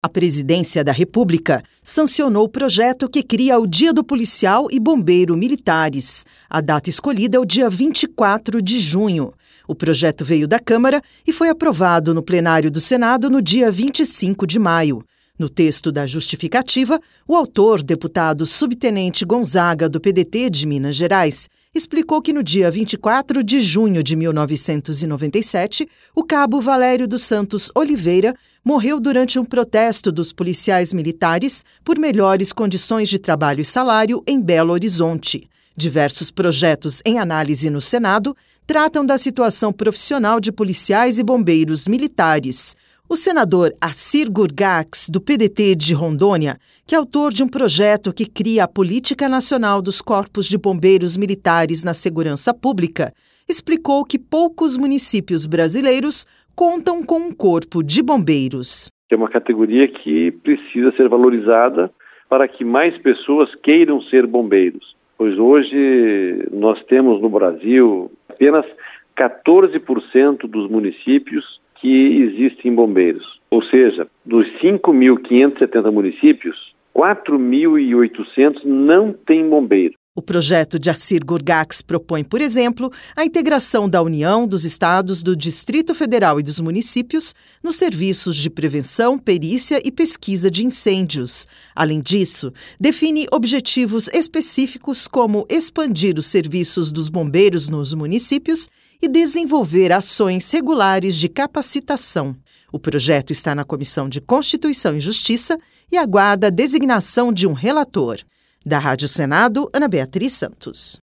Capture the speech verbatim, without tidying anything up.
A Presidência da República sancionou o projeto que cria o Dia do Policial e Bombeiro Militares. A data escolhida é o dia vinte e quatro de junho. O projeto veio da Câmara e foi aprovado no plenário do Senado no dia vinte e cinco de maio. No texto da justificativa, o autor, deputado subtenente Gonzaga, do P D T de Minas Gerais, explicou que no dia vinte e quatro de junho de mil novecentos e noventa e sete, o cabo Valério dos Santos Oliveira morreu durante um protesto dos policiais militares por melhores condições de trabalho e salário em Belo Horizonte. Diversos projetos em análise no Senado tratam da situação profissional de policiais e bombeiros militares. O senador Assir Gurgax, do P D T de Rondônia, que é autor de um projeto que cria a Política Nacional dos Corpos de Bombeiros Militares na Segurança Pública, explicou que poucos municípios brasileiros contam com um corpo de bombeiros. É uma categoria que precisa ser valorizada para que mais pessoas queiram ser bombeiros, pois hoje nós temos no Brasil apenas quatorze por cento dos municípios que existem bombeiros. Ou seja, dos cinco mil quinhentos e setenta municípios, quatro mil e oitocentos não têm bombeiro. O projeto de Assir Gurgax propõe, por exemplo, a integração da União, dos estados, do Distrito Federal e dos municípios nos serviços de prevenção, perícia e pesquisa de incêndios. Além disso, define objetivos específicos como expandir os serviços dos bombeiros nos municípios e desenvolver ações regulares de capacitação. O projeto está na Comissão de Constituição e Justiça e aguarda a designação de um relator. Da Rádio Senado, Ana Beatriz Santos.